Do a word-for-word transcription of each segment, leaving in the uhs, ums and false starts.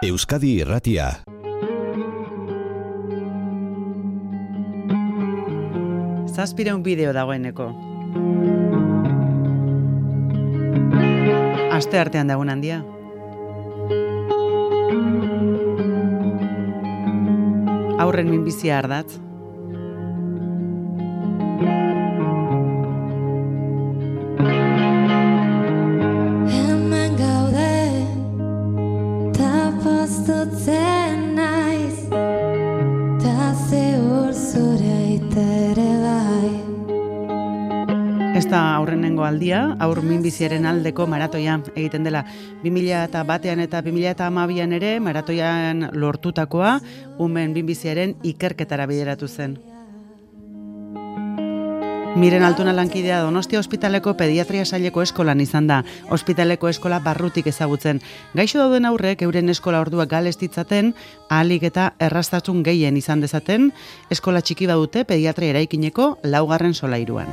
Euskadi Irratia. Zazpireun bideo dagoeneko. Aste artean dagoen handia. Aurren minbizia ardatz. Hemen gaude, ta postutzen naiz, ta zeur zure ere bai. Ez da aurrenengo aldia, aur minbiziaren aldeko maratoia egiten dela. bi mila batean eta bi mila hamabian ere maratoian lortutakoa umen minbiziaren ikerketara bideratu zen. Miren Altuna lankidea Donostia Ospitaleko Pediatria Saileko eskolan izan da, ospitaleko eskola barrutik ezagutzen. Gaixo dauden aurrek euren eskola orduak galestitzaten, ahalik eta erraztasun gehien izan dezaten, eskola txiki badute pediatria eraikineko laugarren solairuan.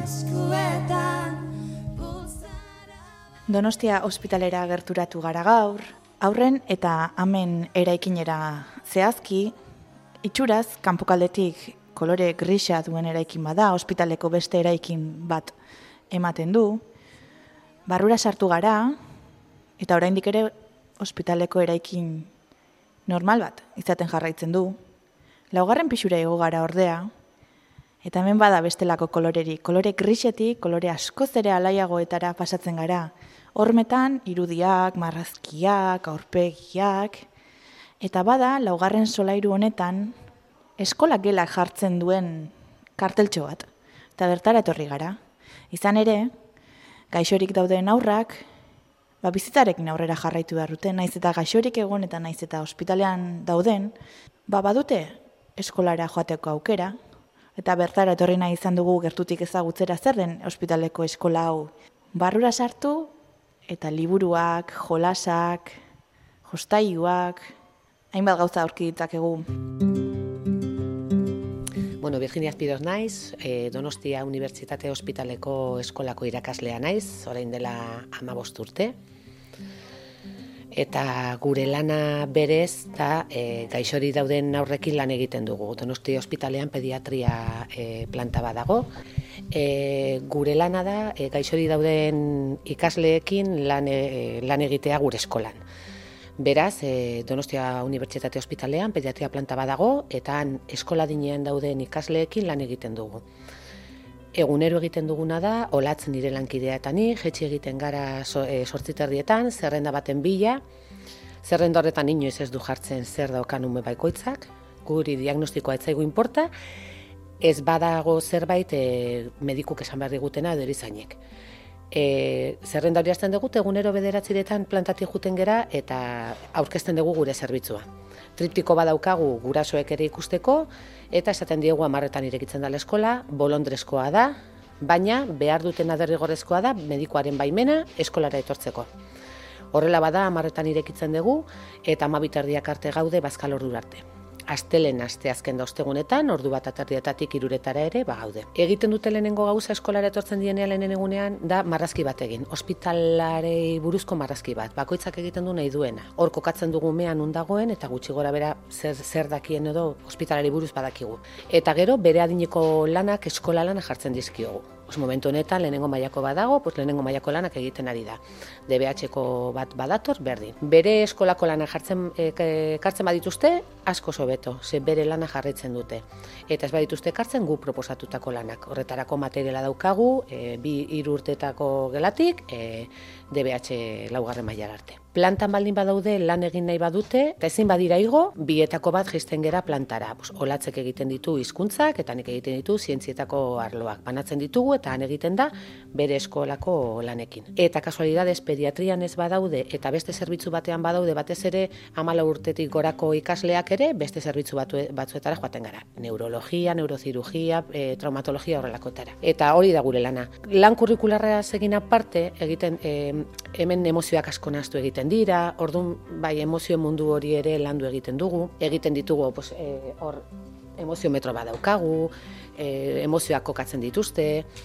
Donostia Ospitalera gerturatu gara gaur, aurren eta amen eraikinera zehazki, itxuraz kanpokaldetik kolore grisa duen eraikin bada, ospitaleko beste eraikin bat ematen du. Barrura sartu gara, eta oraindik ere ospitaleko eraikin normal bat izaten jarraitzen du. Laugarren pisura igo gara ordea, eta hemen bada bestelako koloreri. Kolore grisetik, kolore askoz ere alaiagoetara pasatzen gara. Hormetan, irudiak, marrazkiak, aurpegiak, eta bada laugarren solairu honetan, eskola gelak jartzen duen karteltxo bat, eta bertara etorri gara. Izan ere, gaixorik dauden aurrak, ba, bizitzarekin aurrera jarraitu behar dute, naiz eta gaixorik egon eta naiz eta ospitalean dauden, ba, badute eskolara joateko aukera, eta bertara etorri nahi izan dugu gertutik ezagutzera zer den ospitaleko eskola hau. Barrura sartu, eta liburuak, jolasak, jostailuak, hainbat gauza aurki ditzakegu. Bueno, Virginia Azpiroz naiz, e, Donostia Unibertsitate Ospitaleko eskolako irakaslea naiz, orain dela hamabost urte. Eta gure lana berez da e, gaixori dauden aurrekin lan egiten dugu. Donostia Ospitalean pediatria e, planta badago. E, gure lana da e, gaixori dauden ikasleekin lan, e, lan egitea gure eskolan. Beraz, e, Donostia Unibertsitate Ospitalean pediatria planta badago, eta han eskola dinean dauden ikasleekin lan egiten dugu. Egunero egiten duguna da, olatz nire lankidea eta ni, jetxi egiten gara so, e, sortziterrietan, zerrenda baten bila, zerrenda horretan inoiz ez du jartzen zer daukan ume baikoitzak, guri diagnostikoa ez zaigu inporta, ez badago zerbait e, medikuk esan behar digutena edo erizainek. E, zerrenda hori hasten dugu, egunero bederatziretan plantatik juten gera eta aurkezten dugu gure zerbitzua. Triptiko badaukagu gurasoek ere ikusteko, eta esaten diegu hamarretan irekitzen dela eskola, bolondrezkoa da, baina behar dutena derrigorrezkoa da medikuaren baimena eskolara etortzeko. Horrela bada hamarretan irekitzen dugu, eta hamabitardiak arte gaude bazkal ordura arte. Astelen asteazken da ostegunetan, ordu bat atardietatik iruretara ere bagaude. Egiten dute lehenengo gauza eskolara etortzen dienean lehenen egunean da marrazki bat egin. Ospitalarei buruzko marrazki bat, bakoitzak egiten du nahi duena. Hor kokatzen dugu mean undagoen eta gutxi gora bera zer, zer dakien edo ospitalari buruz badakigu. Eta gero bere adineko lanak eskola lana jartzen dizkiogu. Os momentu honetan lehenengo mailako badago, pues lehenengo mailako lanak egiten ari da. D B H-ko bat badator, berdin. Bere eskolako lana jartzen e, kartzen badituzte, asko sobeto, ze bere lana jarraitzen dute. Eta ez badituzte kartzen gu proposatutako lanak. Horretarako materiala daukagu, e, bi hiru urtetako gelatik, e, D B H laugarren mailara arte. Plantan baldin badaude lan egin nahi badute, eta ezin badira igo, bietako bat jaisten gera plantara. Pues, olatzek egiten ditu hizkuntzak eta nik egiten ditu zientzietako arloak. Banatzen ditugu eta han egiten da bere eskolako lanekin. Eta kasualidades pediatrian ez badaude eta beste zerbitzu batean badaude, batez ere hamalau urtetik gorako ikasleak ere beste zerbitzu batu, batzuetara joaten gara. Neurologia, neurozirurgia, e, traumatologia horrelakotara. Eta hori da gure lana. Lan kurrikularra egin aparte, egiten e, hemen emozioak asko nahastu egiten dira, orduan bai emozio mundu hori ere landu egiten dugu, egiten ditugu pues, e, hor emoziometro bat daukagu, e, emozioak kokatzen dituzte,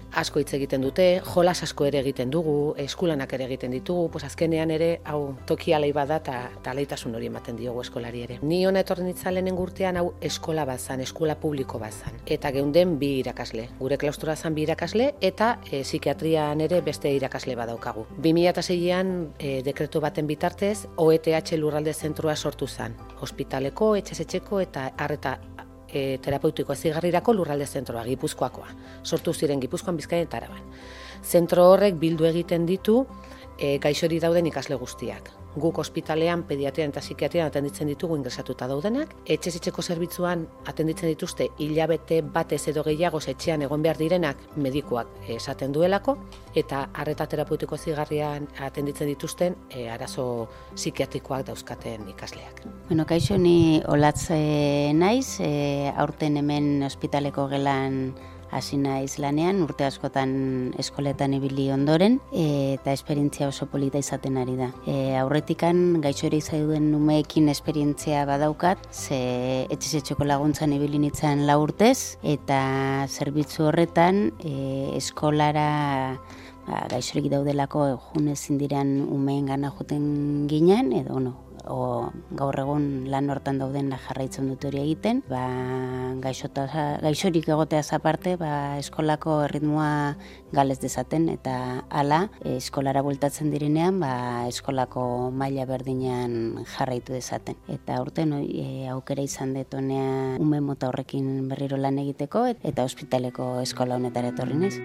asko hitz egiten dute, jolas asko ere egiten dugu, eskulanak ere egiten ditugu, pues azkenean ere, hau toki alai bada eta alaitasun hori ematen diogu eskolari ere. Ni hona etorri nintzen lehenengo urtean hau eskola bazan, eskola publiko bazan. Eta geunden bi irakasle, gure klaustura zan bi irakasle eta e, psikiatrian ere beste irakasle badaukagu. bi mila seian e, dekretu baten bitartez, O E T H lurralde zentroa sortu zen. Hospitaleko, etxez-etxeko eta arreta E, terapeutiko ezigarrirako lurralde zentroa, Gipuzkoakoa. Sortu ziren Gipuzkoan, Bizkaian eta Araban. Zentro horrek bildu egiten ditu e, gaixori dauden ikasle guztiak. Guk ospitalean, pediatrian eta psikiatrian atenditzen ditugu ingresatuta daudenak. Etxez-etxeko zerbitzuan atenditzen dituzte hilabete batez edo gehiago etxean egon behar direnak medikuak esaten duelako, eta arreta terapeutiko ezigarrian atenditzen dituzten e, arazo psikiatrikoak dauzkaten ikasleak. Bueno, kaixo, ni Olatz e, naiz, e, aurten hemen ospitaleko gelan hasi naiz lanean, urte askotan eskoletan ibili ondoren, e, eta esperientzia oso polita izaten ari da. E, aurretikan gaixori zaiduen umeekin esperientzia badaukat, ze etxez-etxeko laguntzan ibili nintzen lau urtez, eta zerbitzu horretan e, eskolara ba, gaixorik daudelako jun ezin diren umeen gana joten ginen, edo no, o gaur egun lan hortan dauden jarraitzen dut hori egiten, ba, gaixorik egoteaz aparte, ba, eskolako erritmoa galez dezaten, eta hala, eskolara bueltatzen direnean, ba, eskolako maila berdinean jarraitu dezaten. Eta urten e, aukera izan dut honea ume mota horrekin berriro lan egiteko, eta ospitaleko eskola honetara etorri naiz.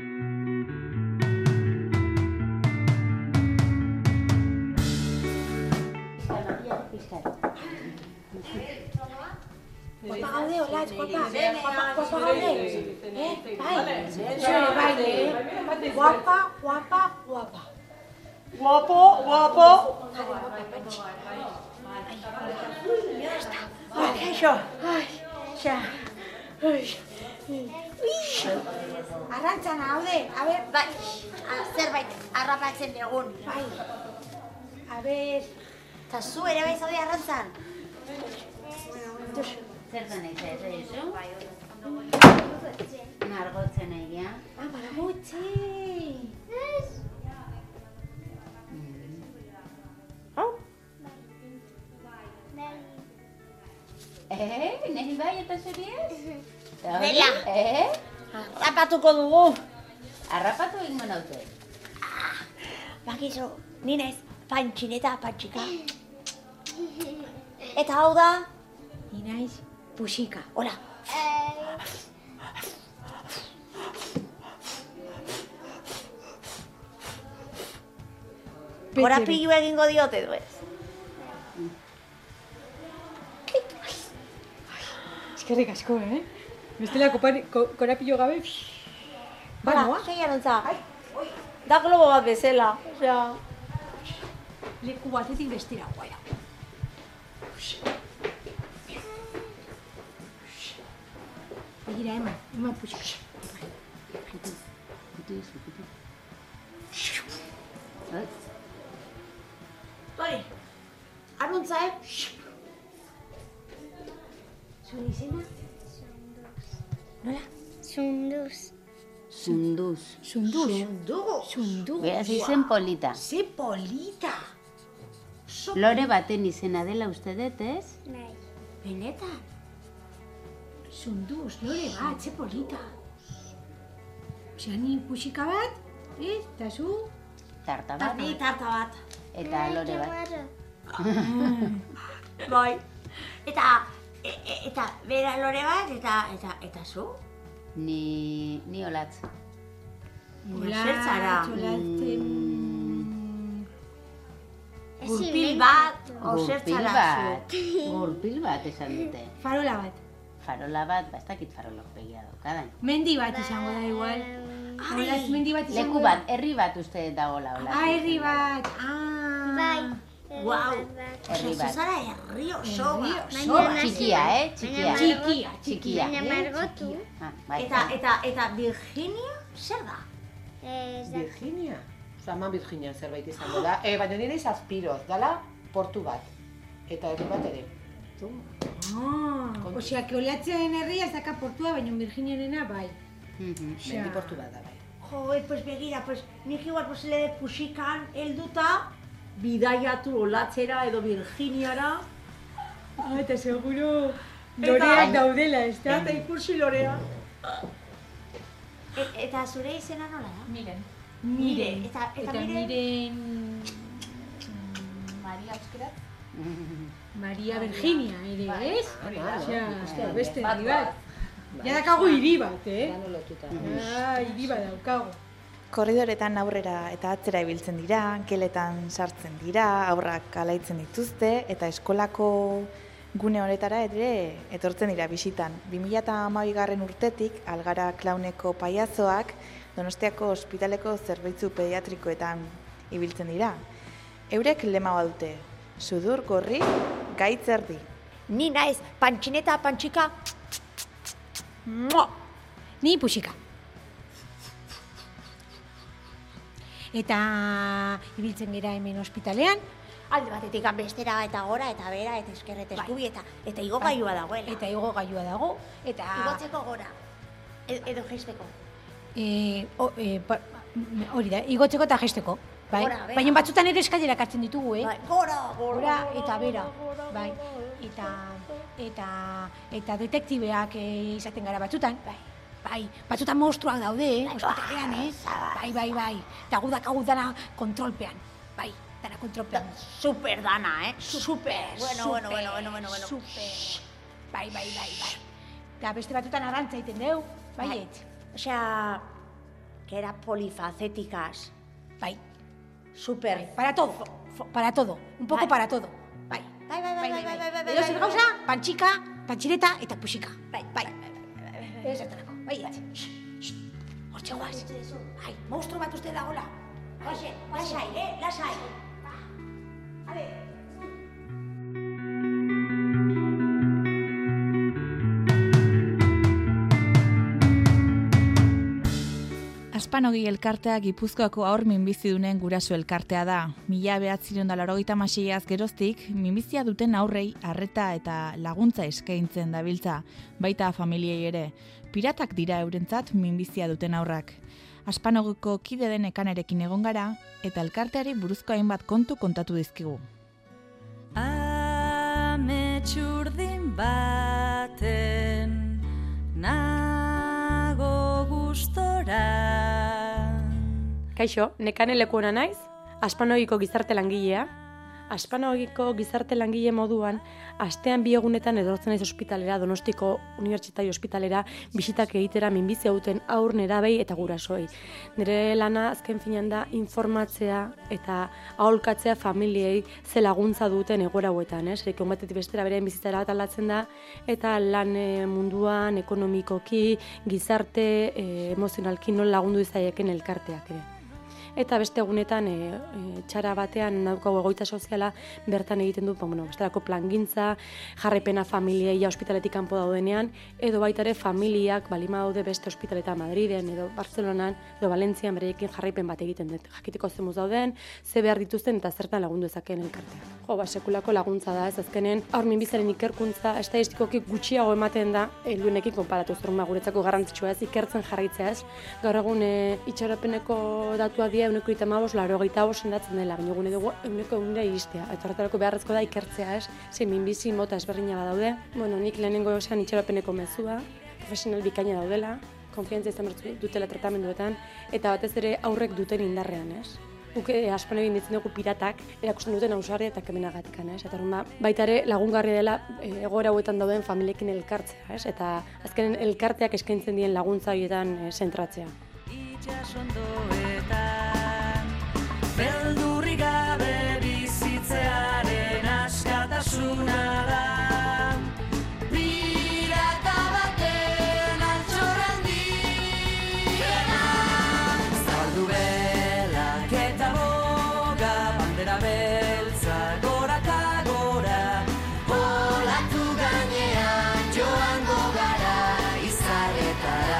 Guapa gaude, Olatz, guapa. Guapa gaude. Eh, bai. Zure bai, eh? Guapa, guapa, guapa. Guapo, guapo. Ai, kaixo. Ai, xa. Arrantzan gaude, a ber. Bai, zerbait harrapatzen dugun. Bai. A ber. Eta zu ere bai zaude arrantzan? Zertan ez ez ezo? Margotzen egia. Ah, margotze. Eh, neri bai eta zuri ez? Dela. Eh? Harrapatuko dugu. Harrapatu egingo naute. Bakizu, ni naiz pantxin eta pantxika. Eta hau da, ni naiz puxika. Hola. Korapilu egingo diote du ez? Eskerrik asko, eh? Bestela korapillo gabe. Bara, zeian ontza. Da globo bat bezala. Osea, Leku batetik bestera, guaia. Begira, eman, eman puxik. Tori, aruntza, eh? Zure izena? Nola? Sunduz. Sunduz. Sunduz. Sunduz. Sunduz. Beraz izen polita. Ze polita. Lore baten izena dela uste dut, ez? Bai. Benetan. Sunduz, lore bat, ze polita. Osea, ni puxika bat, eh? Eta zu? Tarta Eta bat. ni tarta bat. Eta lore bat. Bai. Eta, e, e, eta bera lore bat, eta, eta, eta zu? Ni, ni Olatz. Zertzara. Mm, Gurpil bat, o Gurpil zertzara bat. Gurpil bat esan dute. Farola bat. Farola bat, ba ez dakit farolok begia daukadan. Mendi bat izango da igual. Olatz mendi bat izango Leku da. bat, herri bat uste dagoela Olatz. Ah, herri bat. Ah. Bai. Guau. Herri bat. Zuzara herri oso bat. Txikia, eh? Txikia. Txikia. Txikia. Baina margotu. Ah, bai. Eta, eta, eta Virginia, zer da? Ez da. Virginia? Osa, eman Virginian zerbait izango da. E, baina nire izazpiroz, dala portu bat. Eta herri bat ere. Ah, osea, que Olatzen herria ez daka portua, baina Virginiarena bai. Mhm. Mendi portu bat da, bai. Jo, pues begira, pues nik igual pues le puxikan helduta bidaiatu olatzera edo Virginiara. Ah, eta seguro loreak daudela, ez da? Eta ikusi lorea. E- eta zure izena nola da? Miren. Mire. Eta, eta, Eta mire... miren... mm, Maria euskeraz? Maria Virginia, ere, ez? Osea, Bai, beste bat hiri bat. Bai. Ja dakagu hiri bat, eh? Dano lotuta. Ah, hiri bat daukagu. Korridoretan aurrera eta atzera ibiltzen dira, geletan sartzen dira, aurrak alaitzen dituzte eta eskolako gune honetara ere etortzen dira bisitan. bi mila hamabigarren urtetik Algara Klauneko paiazoak Donostiako ospitaleko zerbitzu pediatrikoetan ibiltzen dira. Eurek lema badute, sudur gorri, gaitz erdi. Ni naiz, pantxineta, pantxika... Mua! Ni puxika. Eta ibiltzen gira hemen ospitalean, Alde batetik bestera eta gora eta bera eta eskerret eskubi eta eta igo gailua dagoela. eta igo gailua dago, eta... Igotzeko gora. E- edo jeisteko. E, o, e, pa, hori da, igotzeko eta jesteko. Bai? Gora, bera. Baina batzutan ere eskailerak hartzen ditugu, eh? Bai, gora, gora, Gora gora, eta bera, gora, bai. gora, Eta, eta, eta detektibeak eh, izaten gara batzutan. Bai. Bai, batzutan monstruak daude, eh? Bai, Ospitalean, eh? Bai, bai, bai. Eta gu dakagu dana kontrolpean. Bai, dana kontrolpean. Super dana, eh? Super, Bueno, super, bueno, bueno, bueno, bueno, bueno. Super. Bai, bai, bai, bai. Eta beste batzutan arantza egiten deu, baiet. Osea, que era polifacéticas. Bai, Super. para todo, fo- para todo, un poco Bai. para todo. Bai, Bai, bai, bai, bai, bai, bai, bai, Edo bai, zer bai, gauza, pantxika, pantxireta eta puxika. Bai, bai, Ez zertarako, bai, hortxe guaz. Bai, monstru bat uste dagoela. Oye, lasai, eh? Lasai. Ale. Aspanogi elkartea Gipuzkoako haur minbizidunen guraso elkartea da. Mila behatzireun da laurogeita hamaseiaz geroztik, minbizia duten aurrei arreta eta laguntza eskaintzen dabiltza, baita familiei ere. Piratak dira eurentzat minbizia duten aurrak. Aspanogiko kide den Ekanerekin egon gara, eta elkarteari buruzko hainbat kontu kontatu dizkigu. Ametxurdin baten nago gustora. Kaixo, Nekane Lekuona naiz, Aspanogiko gizarte langilea. Aspanogiko gizarte langile moduan, astean bi egunetan edortzen naiz ospitalera, Donostiko Unibertsitario Ospitalera, bisitak egitera minbizia duten haur nerabei eta gurasoei. Nire lana azken finean da informatzea eta aholkatzea familiei ze laguntza duten egoera hauetan, eh? Zerek batetik bestera beren bizitzara bat aldatzen da, eta lan eh, munduan, ekonomikoki, gizarte, eh, emozionalki non lagundu izaieken elkarteak ere. Eta beste egunetan e, e, txara batean daukagu egoitza soziala bertan egiten du, bueno, bestelako plangintza, jarraipena familiei ja ospitaletik kanpo daudenean, edo baita ere familiak balima daude beste ospitaleta Madriden edo Barcelonan edo Valentzian bereekin jarraipen bat egiten dut. Jakiteko zemuz dauden, ze behar dituzten eta zertan lagundu ezakeen elkartea. Jo, ba, sekulako laguntza da, ez azkenen aur minbizaren ikerkuntza estadistikoki gutxiago ematen da helduenekin konparatu zurma guretzako garrantzitsua ez ikertzen jarraitzea ez. Gaur egun e, itxaropeneko datua dira euneko itamabost, laro gaita sendatzen dela, baina gune dugu euneko egunera iristea. Eta horretarako beharrezko da ikertzea ez, zein minbizi mota ezberdina badaude. Bueno, nik lehenengo esan itxaropeneko mezua, profesional bikaina daudela, konfiantzia izan behar dutela tratamenduetan, eta batez ere aurrek duten indarrean ez. Guk e, Aspanogin ditzen dugu piratak, erakusten duten ausarria eta kemenagatik, ez? Eta horren baita ere lagungarria dela e, egoera hauetan dauden familiekin elkartzea, ez? Eta azkenen elkarteak eskaintzen dien laguntza horietan e, zentratzea. Itsasondoetan beldurri gabe bizitzearen askatasuna da. Pirata baten altxor handiena. Zabaldu belak eta boga, bandera beltza gora eta gora. Olatu gainean joango gara izaretara.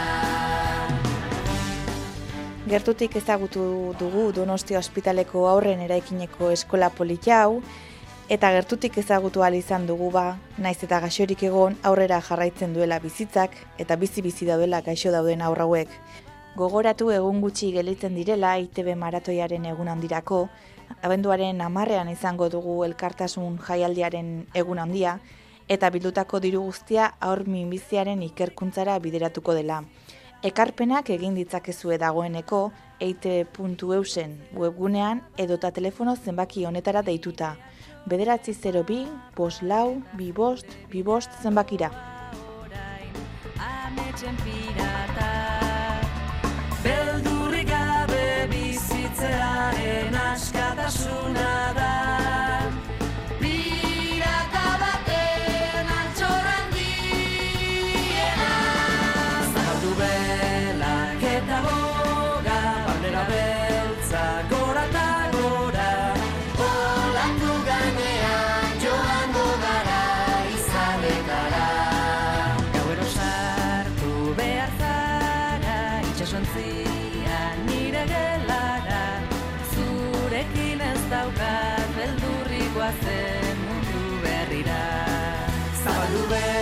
Gertutik ezagutu dugu Donostia ospitaleko aurren eraikineko eskola polita hau, eta gertutik ezagutu ahal izan dugu ba, naiz eta gaixorik egon aurrera jarraitzen duela bizitzak, eta bizi-bizi daudela gaixo dauden aurra hauek. Gogoratu egun gutxi gelditzen direla I T B maratoiaren egun handirako, abenduaren hamarrean izango dugu elkartasun jaialdiaren egun handia, eta bildutako diru guztia haur minbiziaren ikerkuntzara bideratuko dela. Ekarpenak egin ditzakezue dagoeneko E I T B puntu eusen webgunean edota telefono zenbaki honetara deituta. Bederatzi zero bi, bost lau, bi bost, bi bost zenbakira. Ametxen pirata, beldurrik gabe bizitzearen askatasuna da. Pirata baten altxor handiena, zabaldu belak eta boga, bandera beltza gora eta gora, olandu gainean joango gara izaletara. Gauero sartu behar zara, itxasontzian nire gelara, zurekin ez daukat beldurrik goazen mundu berrira. Zabaldu behar